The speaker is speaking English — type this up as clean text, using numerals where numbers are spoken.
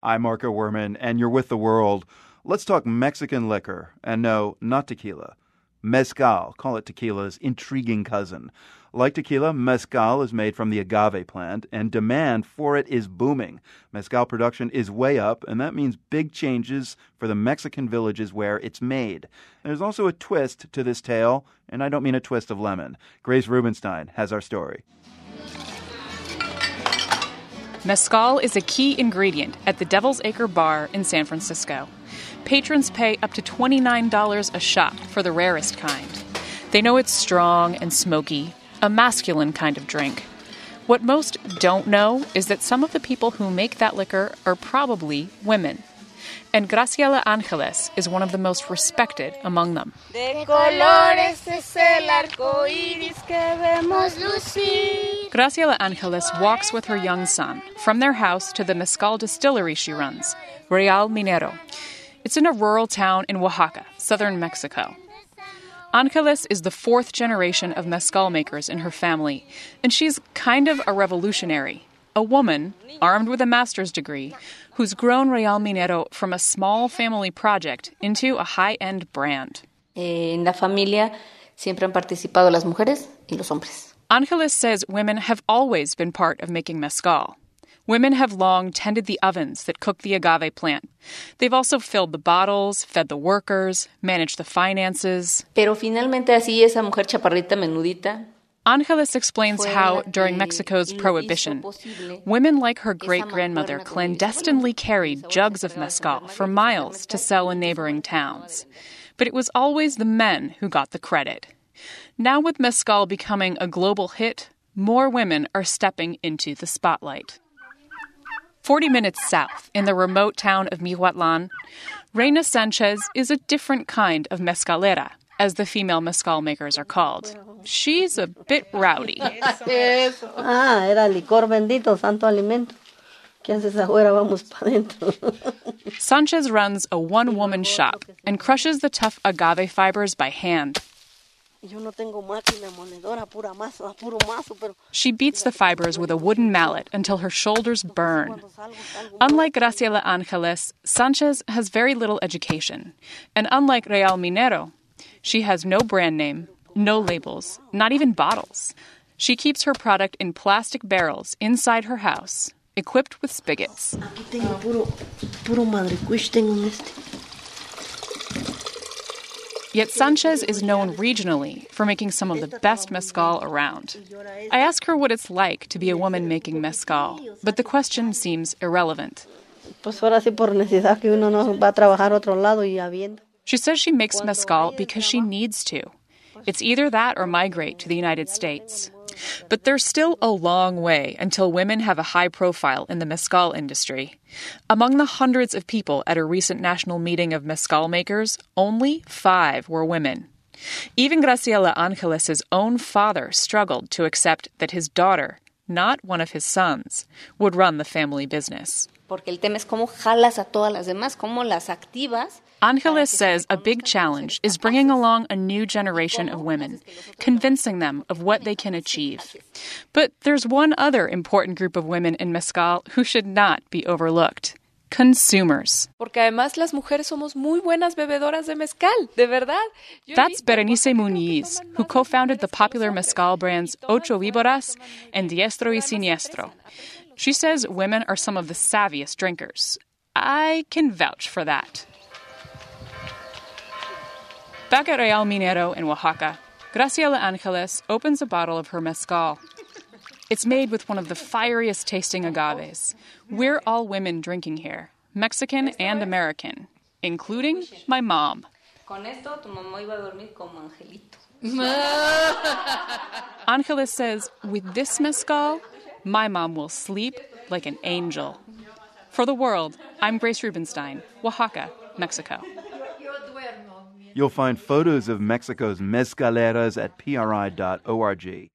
I'm Marco Werman, and you're with The World. Let's talk Mexican liquor. And no, not tequila. Mezcal, call it tequila's intriguing cousin. Like tequila, mezcal is made from the agave plant, and demand for it is booming. Mezcal production is way up, and that means big changes for the Mexican villages where it's made. There's also a twist to this tale, and I don't mean a twist of lemon. Grace Rubenstein has our story. Mezcal is a key ingredient at the Devil's Acre Bar in San Francisco. Patrons pay up to $29 a shot for the rarest kind. They know it's strong and smoky, a masculine kind of drink. What most don't know is that some of the people who make that liquor are probably women. And Graciela Angeles is one of the most respected among them. Graciela Angeles walks with her young son from their house to the mezcal distillery she runs, Real Minero. It's in a rural town in Oaxaca, southern Mexico. Angeles is the fourth generation of mezcal makers in her family, and she's kind of a revolutionary, a woman armed with a master's degree who's grown Real Minero from a small family project into a high-end brand. En la familia siempre han participado las mujeres y los hombres. Angeles says women have always been part of making mezcal. Women have long tended the ovens that cook the agave plant. They've also filled the bottles, fed the workers, managed the finances. Pero finalmente así esa mujer chaparrita menudita. Angeles explains how, during Mexico's prohibition, women like her great-grandmother clandestinely carried jugs of mezcal for miles to sell in neighboring towns. But it was always the men who got the credit. Now with mezcal becoming a global hit, more women are stepping into the spotlight. 40 minutes south, in the remote town of Mihuatlan, Reina Sanchez is a different kind of mezcalera, as the female mezcal makers are called. She's a bit rowdy. Era licor bendito, santo alimento. ¿Qué haces afuera? Vamos pa' dentro. Sanchez runs a one-woman shop and crushes the tough agave fibers by hand. She beats the fibers with a wooden mallet until her shoulders burn. Unlike Graciela Angeles, Sanchez has very little education. And unlike Real Minero, she has no brand name, no labels, not even bottles. She keeps her product in plastic barrels inside her house, equipped with spigots. Yet Sanchez is known regionally for making some of the best mezcal around. I ask her what it's like to be a woman making mezcal, but the question seems irrelevant. She says she makes mezcal because she needs to. It's either that or migrate to the United States. But there's still a long way until women have a high profile in the mezcal industry. Among the hundreds of people at a recent national meeting of mezcal makers, only 5 were women. Even Graciela Angeles' own father struggled to accept that his daughter, not one of his sons, would run the family business. Porque el tema es cómo jalas a todas las demás, cómo las activas. Angeles says a big challenge is bringing along a new generation of women, convincing them of what they can achieve. But there's one other important group of women in mezcal who should not be overlooked. Consumers. Porque además las mujeres somos muy buenas bebedoras de mezcal, de verdad. That's Berenice Muñiz, who co-founded the popular mezcal brands Ocho Víboras and Diestro y Siniestro. She says women are some of the savviest drinkers. I can vouch for that. Back at Real Minero in Oaxaca, Graciela Angeles opens a bottle of her mezcal. It's made with one of the fieriest tasting agaves. We're all women drinking here, Mexican and American, including my mom. Con esto tu mamá iba a dormir como angelito. Angeles says, with this mezcal, my mom will sleep like an angel. For The World, I'm Grace Rubenstein, Oaxaca, Mexico. You'll find photos of Mexico's mezcaleras at PRI.org.